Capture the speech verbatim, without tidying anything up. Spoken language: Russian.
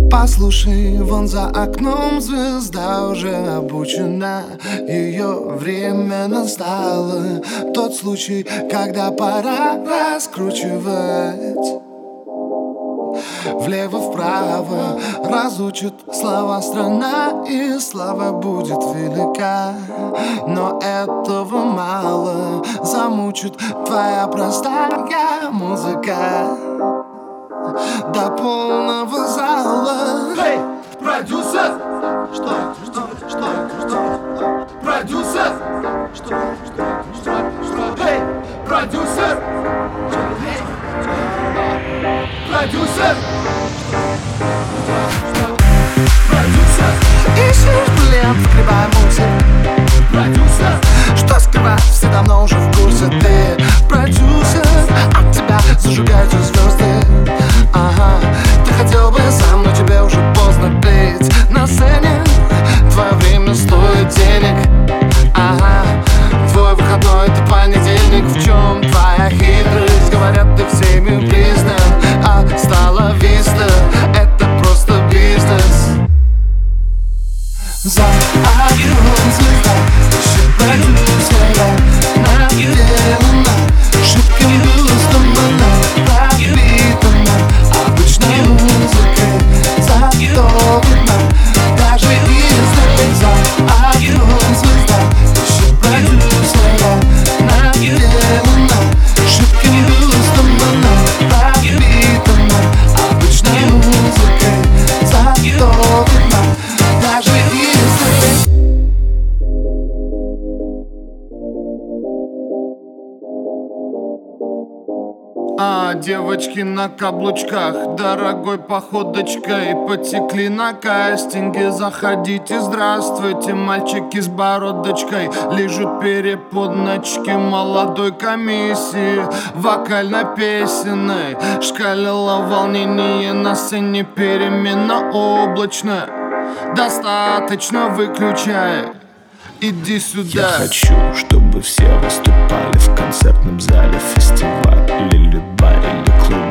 Послушай, вон за окном звезда уже обучена, ее время настало. Тот случай, когда пора раскручивать влево-вправо, разучат слова страна, и слава будет велика. Но этого мало, замучит твоя простая музыка до полного зала. Эй, продюсер! Что? Что? Что? Что? Продюсер! Что? Что? Что? Что? Эй, продюсер! Эй, продюсер! Продюсер! Ищешь блин, скрывай мусор. Продюсер! Что скрывать, все давно уже в курсе. Ты продюсер, от тебя зажигаются звезды. Ага, ты хотел бы сам, но тебе уже поздно быть на сцене. Твое время стоит денег. Ага, твой выходной это понедельник. В чем твоя хитрость? Говорят, ты всеми признан, а стала виста, это просто бизнес. За окном звезда, еще продюсера наделана шибким бюстом, она пропитана обычной музыкой, заготовлена даже издали. За окном звезда, еще продюсера наделана шибким бюстом, она пропитана обычной музыкой, заготовлена даже издали. А девочки на каблучках дорогой походочкой потекли на кастинге. Заходите, здравствуйте, мальчики с бородочкой лижут переподночки молодой комиссии вокально-песенной. Шкалило волнение на сцене, перемена облачная. Достаточно, выключай, иди сюда. Я хочу, чтобы все выступали в концертном зале, фестивале или баре, или клубе.